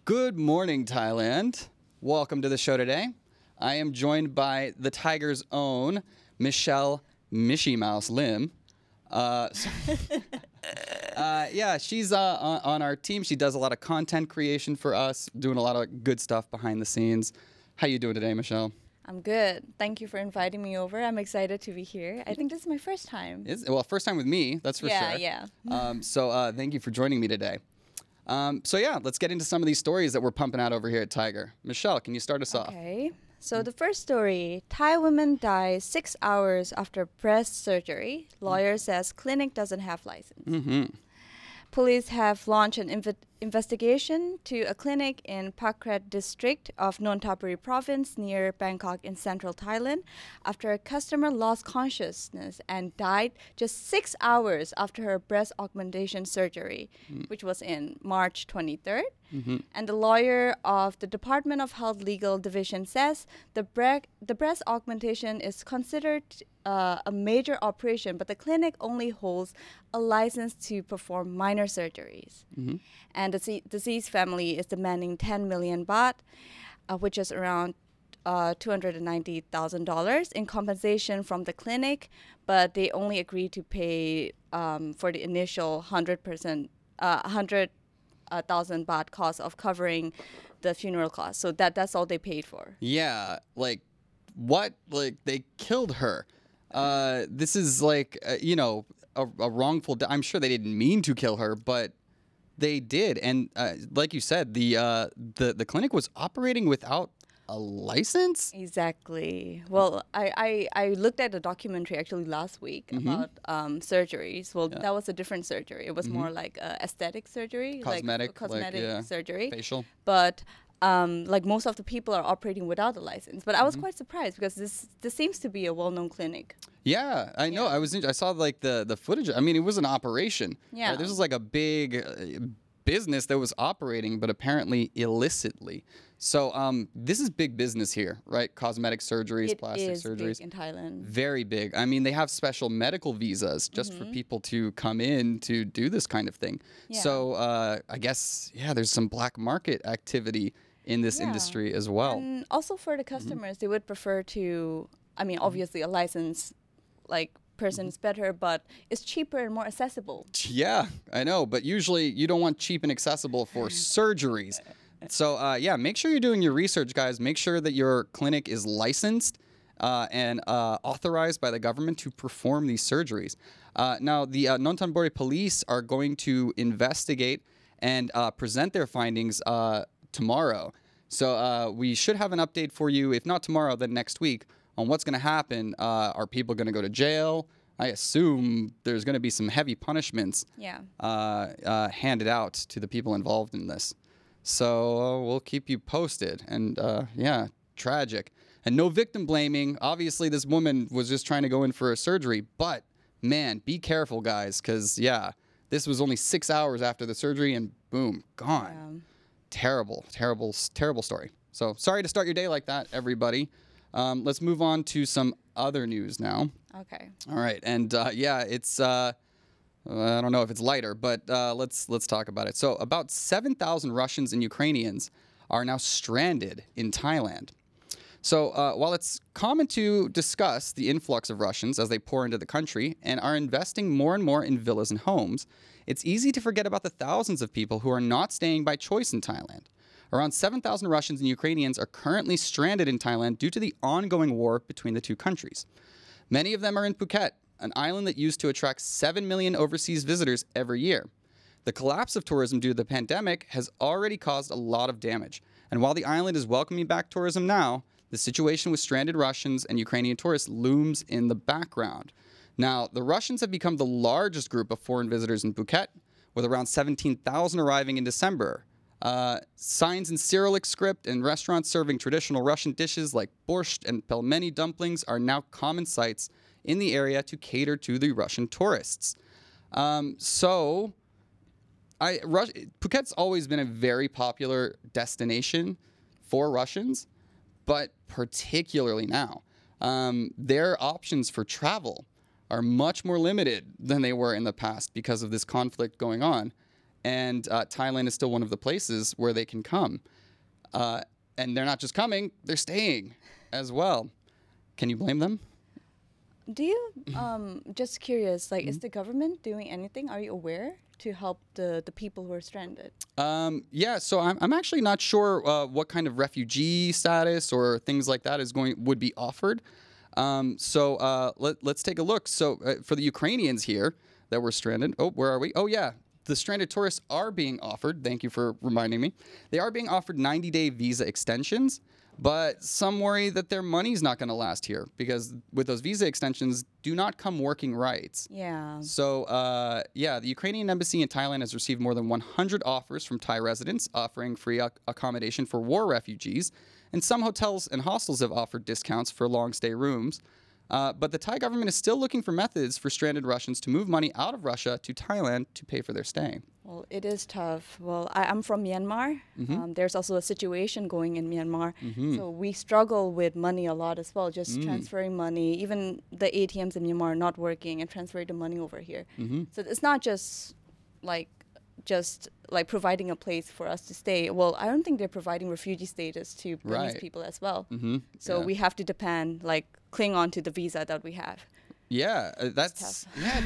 Good morning, Thailand. Welcome to the show today. I am joined by the Tiger's own Michelle Mishy Mouse Lim. Yeah, she's on our team. She does a lot of content creation for us, doing a lot of good stuff behind the scenes. How you doing today, Michelle? I'm good. Thank you for inviting me over. I'm excited to be here. I think this is my first time. Well, first time with me, that's for sure. Yeah. So thank you for joining me today. So let's get into some of these stories that we're pumping out over here at Tiger. Michelle, can you start us off? Okay. So the first story, Thai woman dies 6 hours after breast surgery. Lawyer says clinic doesn't have license. Mm-hmm. Police have launched an investigation to a clinic in Pakrat district of Nonthaburi province near Bangkok in central Thailand after a customer lost consciousness and died just 6 hours after her breast augmentation surgery, which was in March 23rd. Mm-hmm. And the lawyer of the Department of Health Legal Division says the breast augmentation is considered a major operation, but the clinic only holds a license to perform minor surgeries. Mm-hmm. And the deceased family is demanding 10 million baht, which is around $290,000 in compensation from the clinic, but they only agreed to pay for the initial 100,000 baht cost of covering the funeral costs. So that's all they paid for. Yeah, like what? Like they killed her. This is like a wrongful. I'm sure they didn't mean to kill her, but they did. And like you said, the clinic was operating without a license. Exactly. Well, I looked at a documentary actually last week about surgeries. Well, that was a different surgery. It was more like aesthetic surgery, Cosmetic, cosmetic surgery. Facial. But like most of the people are operating without a license. But I was quite surprised because this seems to be a well-known clinic. Yeah, I know. I saw like the footage. I mean, it was an operation. Yeah. This was like a big business that was operating, but apparently illicitly. So this is big business here, right? Cosmetic surgeries, plastic surgeries. Big in Thailand. Very big. I mean, they have special medical visas just for people to come in to do this kind of thing. Yeah. So I guess, there's some black market activity in this industry as well. And also for the customers, they would prefer to, I mean, obviously a license like person is better, but it's cheaper and more accessible. Yeah, I know. But usually you don't want cheap and accessible for surgeries. So make sure you're doing your research, guys. Make sure that your clinic is licensed and authorized by the government to perform these surgeries. Now, the Nonthaburi police are going to investigate and present their findings tomorrow. So we should have an update for you, if not tomorrow, then next week, on what's going to happen. Are people going to go to jail? I assume there's going to be some heavy punishments handed out to the people involved in this. So we'll keep you posted. And tragic. And no victim blaming. Obviously, this woman was just trying to go in for a surgery. But, man, be careful, guys, because, this was only 6 hours after the surgery and boom, gone. Yeah. Terrible, terrible, terrible story. So sorry to start your day like that, everybody. Let's move on to some other news now. Okay. All right, and it's I don't know if it's lighter, but let's talk about it. So about 7,000 Russians and Ukrainians are now stranded in Thailand. So while it's common to discuss the influx of Russians as they pour into the country and are investing more and more in villas and homes, it's easy to forget about the thousands of people who are not staying by choice in Thailand. Around 7,000 Russians and Ukrainians are currently stranded in Thailand due to the ongoing war between the two countries. Many of them are in Phuket, an island that used to attract 7 million overseas visitors every year. The collapse of tourism due to the pandemic has already caused a lot of damage. And while the island is welcoming back tourism now, the situation with stranded Russians and Ukrainian tourists looms in the background. Now, the Russians have become the largest group of foreign visitors in Phuket, with around 17,000 arriving in December. Signs in Cyrillic script and restaurants serving traditional Russian dishes like borscht and pelmeni dumplings are now common sights in the area to cater to the Russian tourists. Phuket's always been a very popular destination for Russians, but particularly now. Their options for travel are much more limited than they were in the past because of this conflict going on. and Thailand is still one of the places where they can come. And they're not just coming; they're staying as well. Can you blame them? Do you, just curious, like, is the government doing anything? Are you aware to help the people who are stranded? Yeah, so I'm actually not sure what kind of refugee status or things like that would be offered. Let's take a look. So for the Ukrainians here that were stranded, where are we? Oh yeah, the stranded tourists are being offered. Thank you for reminding me. They are being offered 90-day visa extensions. But some worry that their money's not going to last here because with those visa extensions do not come working rights. Yeah. So, the Ukrainian embassy in Thailand has received more than 100 offers from Thai residents offering free accommodation for war refugees. And some hotels and hostels have offered discounts for long stay rooms. But the Thai government is still looking for methods for stranded Russians to move money out of Russia to Thailand to pay for their stay. Well, it is tough. Well, I'm from Myanmar. There's also a situation going in Myanmar. So we struggle with money a lot as well, just transferring money. Even the ATMs in Myanmar are not working and transferring the money over here. So it's not just like providing a place for us to stay. Well, I don't think they're providing refugee status to Burmese people as well. So we have to cling on to the visa that we have. Yeah, that's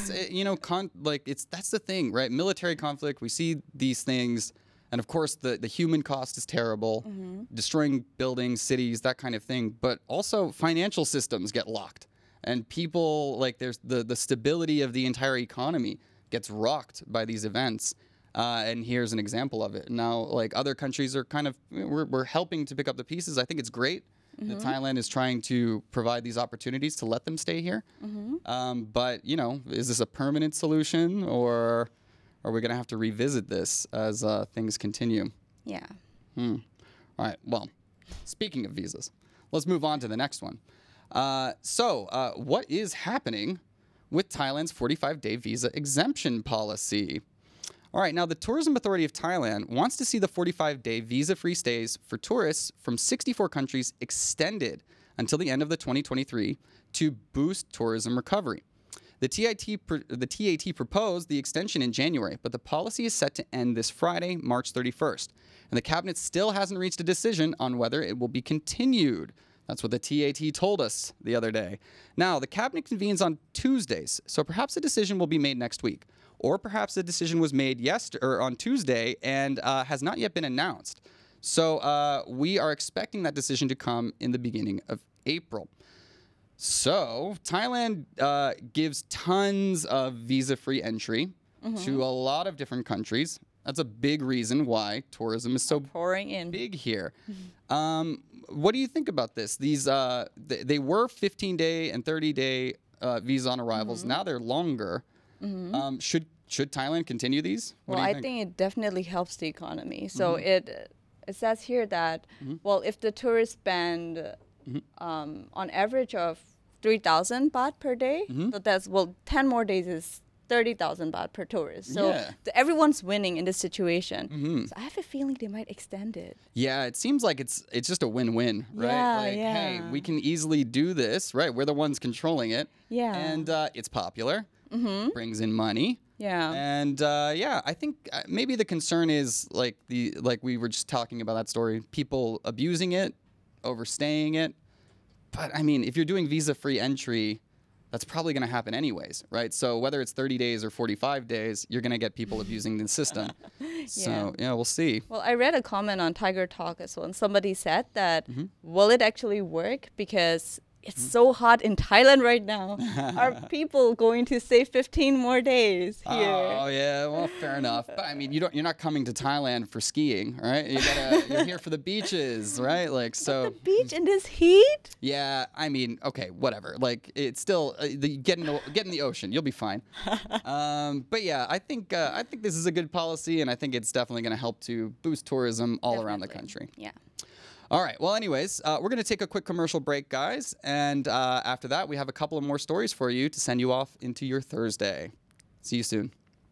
that's the thing, right? Military conflict, we see these things, and of course the human cost is terrible, destroying buildings, cities, that kind of thing. But also financial systems get locked, and people there's the stability of the entire economy gets rocked by these events. And here's an example of it. Now, other countries are we're helping to pick up the pieces. I think it's great that Thailand is trying to provide these opportunities to let them stay here. But, is this a permanent solution, or are we going to have to revisit this as things continue? Yeah. All right. Well, speaking of visas, let's move on to the next one. What is happening with Thailand's 45-day visa exemption policy? All right, now the Tourism Authority of Thailand wants to see the 45-day visa-free stays for tourists from 64 countries extended until the end of the 2023 to boost tourism recovery. The TAT proposed the extension in January, but the policy is set to end this Friday, March 31st. And the cabinet still hasn't reached a decision on whether it will be continued. That's what the TAT told us the other day. Now, the cabinet convenes on Tuesdays, so perhaps a decision will be made next week. Or perhaps the decision was made on Tuesday and has not yet been announced. So we are expecting that decision to come in the beginning of April. So Thailand gives tons of visa-free entry to a lot of different countries. That's a big reason why tourism is so pouring in big here. What do you think about this? These they were 15-day and 30-day visa on arrivals. Now they're longer. Should Thailand continue these? Well, I think it definitely helps the economy. So it says here that, well, if the tourists spend on average of 3,000 baht per day, so that's, 10 more days is 30,000 baht per tourist. So everyone's winning in this situation. So I have a feeling they might extend it. Yeah, it seems like it's just a win-win, right? Yeah, hey, we can easily do this, right? We're the ones controlling it. Yeah. And it's popular, brings in money. Yeah. And I think maybe the concern is like we were just talking about that story, people abusing it, overstaying it. But I mean, if you're doing visa-free entry, that's probably going to happen anyways, right? So whether it's 30 days or 45 days, you're going to get people abusing the system. So, we'll see. Well, I read a comment on Tiger Talk as well, and somebody said that, will it actually work? Because it's so hot in Thailand right now. Are people going to stay 15 more days here? Oh yeah, well, fair enough. But I mean, you're not coming to Thailand for skiing, right? You're here for the beaches, right? The beach in this heat? Yeah, I mean, okay, whatever. It's still get in the ocean, you'll be fine. But yeah, I think this is a good policy, and I think it's definitely going to help to boost tourism all around the country. Yeah. All right. Well, anyways, we're going to take a quick commercial break, guys. And after that, we have a couple of more stories for you to send you off into your Thursday. See you soon.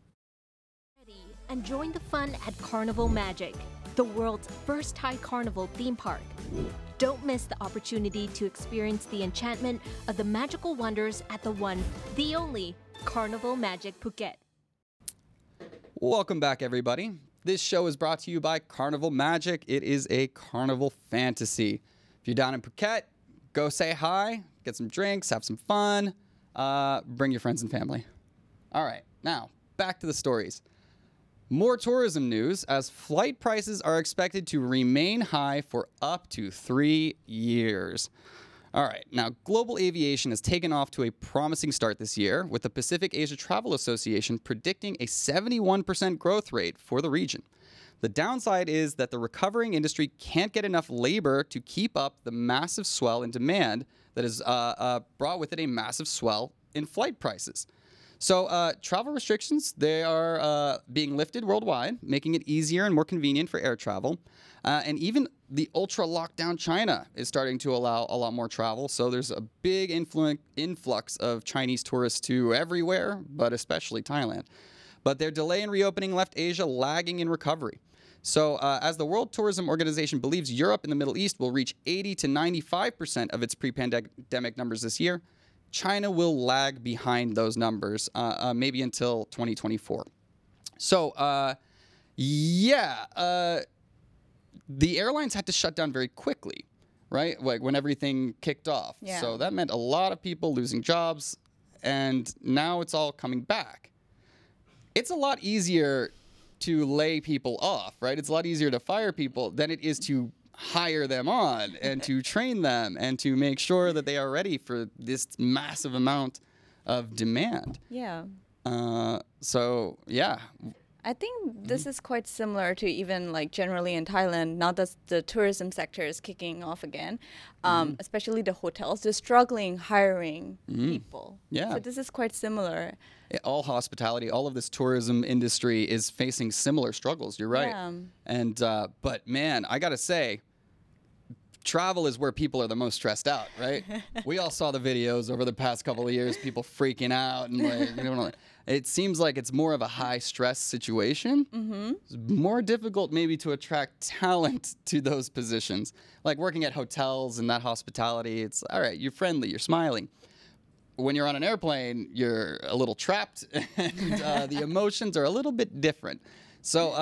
And join the fun at Carnival Magic, the world's first Thai carnival theme park. Don't miss the opportunity to experience the enchantment of the magical wonders at the one, the only Carnival Magic Phuket. Welcome back, everybody. This show is brought to you by Carnival Magic. It is a carnival fantasy. If you're down in Phuket, go say hi, get some drinks, have some fun, bring your friends and family. All right, now back to the stories. More tourism news as flight prices are expected to remain high for up to 3 years. All right, now global aviation has taken off to a promising start this year, with the Pacific Asia Travel Association predicting a 71% growth rate for the region. The downside is that the recovering industry can't get enough labor to keep up the massive swell in demand that has brought with it a massive swell in flight prices. So travel restrictions, they are being lifted worldwide, making it easier and more convenient for air travel. And even the ultra lockdown China is starting to allow a lot more travel. So there's a big influx of Chinese tourists to everywhere, but especially Thailand. But their delay in reopening left Asia lagging in recovery. So as the World Tourism Organization believes Europe and the Middle East will reach 80 to 95% of its pre-pandemic numbers this year, China will lag behind those numbers, maybe until 2024. So, the airlines had to shut down very quickly, right? Like when everything kicked off. Yeah. So that meant a lot of people losing jobs, and now it's all coming back. It's a lot easier to lay people off, right? It's a lot easier to fire people than it is to hire them on and to train them and to make sure that they are ready for this massive amount of demand. Yeah. So, yeah. I think this is quite similar to even like generally in Thailand, now that the tourism sector is kicking off again, especially the hotels, they're struggling hiring people. Yeah. So this is quite similar. All hospitality, all of this tourism industry is facing similar struggles. You're right. Yeah. And, but man, I got to say, travel is where people are the most stressed out, right? We all saw the videos over the past couple of years, people freaking out and like, you know, it seems like it's more of a high stress situation. It's more difficult maybe to attract talent to those positions. Like working at hotels and that hospitality, it's all right, you're friendly, you're smiling. When you're on an airplane, you're a little trapped and the emotions are a little bit different. So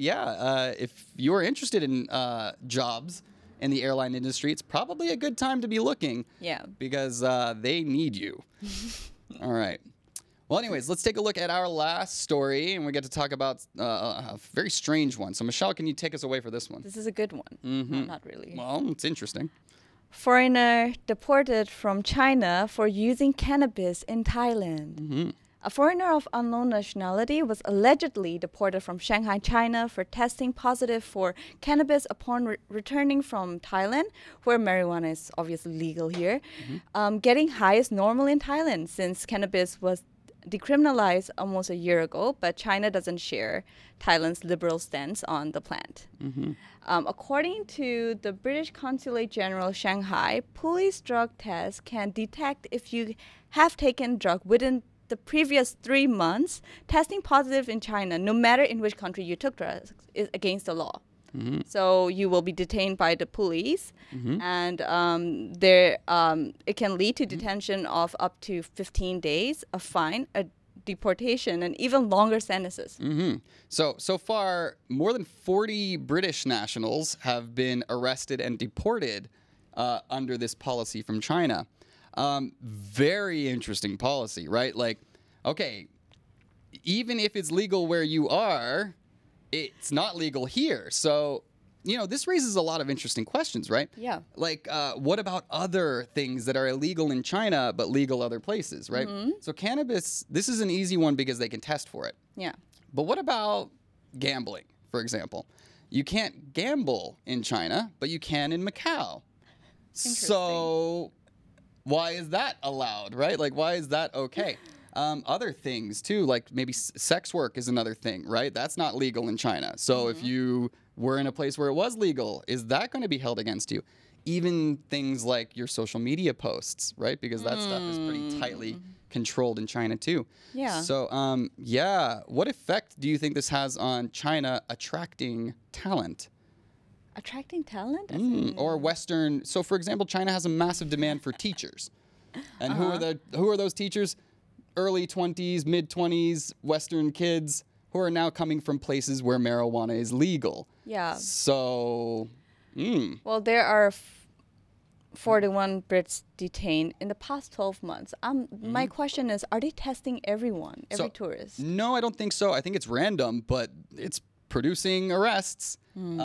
if you're interested in jobs in the airline industry, it's probably a good time to be looking. Yeah. Because they need you. All right. Well, anyways, let's take a look at our last story, and we get to talk about a very strange one. So, Michelle, can you take us away for this one? This is a good one. No, not really. Well, it's interesting. Foreigner deported from China for using cannabis in Thailand. A foreigner of unknown nationality was allegedly deported from Shanghai, China for testing positive for cannabis upon returning from Thailand, where marijuana is obviously legal here. Getting high is normal in Thailand since cannabis was decriminalized almost a year ago, but China doesn't share Thailand's liberal stance on the plant. According to the British Consulate General Shanghai, police drug tests can detect if you have taken drug within the previous 3 months. Testing positive in China, no matter in which country you took drugs, is against the law. So you will be detained by the police, and it can lead to detention of up to 15 days, a fine, a deportation, and even longer sentences. So far, more than 40 British nationals have been arrested and deported under this policy from China. Very interesting policy, right? Like, okay, even if it's legal where you are, it's not legal here. So, you know, this raises a lot of interesting questions, right? Yeah. Like, what about other things that are illegal in China but legal other places, right? So cannabis, this is an easy one because they can test for it. Yeah. But what about gambling, for example? You can't gamble in China, but you can in Macau. So why is that allowed, right? Like, why is that okay? Other things too, like maybe sex work is another thing, right? That's not legal in China. So if you were in a place where it was legal, is that going to be held against you? Even things like your social media posts, right? Because that stuff is pretty tightly controlled in China too. Yeah. So, what effect do you think this has on China attracting talent? Attracting talent? As in- Or Western. So, for example, China has a massive demand for teachers. And who are those teachers? Early 20s, mid 20s, Western kids who are now coming from places where marijuana is legal. Yeah. So, Well, there are 41 Brits detained in the past 12 months. My question is, are they testing everyone, every tourist? No, I don't think so. I think it's random, but it's producing arrests.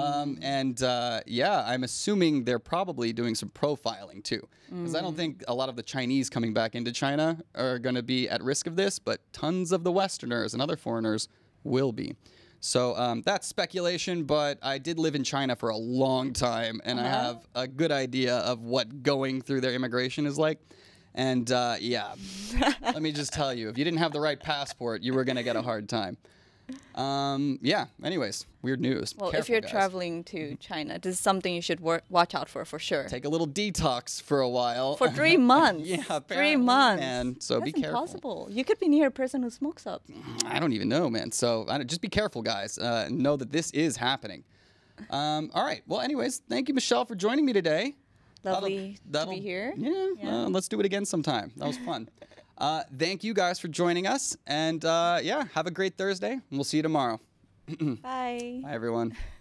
Yeah, I'm assuming they're probably doing some profiling too. Because I don't think a lot of the Chinese coming back into China are going to be at risk of this, but tons of the Westerners and other foreigners will be. So that's speculation, but I did live in China for a long time, and I have a good idea of what going through their immigration is like. And yeah, let me just tell you, if you didn't have the right passport, you were going to get a hard time. Yeah, anyways, weird news. Well, Careful, if you're guys. traveling to China, this is something you should watch out for sure. Take a little detox for a while. For 3 months. Yeah, 3 apparently, months. man. So That's be careful. impossible. You could be near a person who smokes up. I don't even know, man. So just be careful, guys. Know that this is happening. All right. Well, anyways, thank you, Michelle, for joining me today. Lovely to be here. Yeah. Let's do it again sometime. That was fun. Thank you guys for joining us. And yeah, have a great Thursday. And we'll see you tomorrow. Bye. Bye, everyone.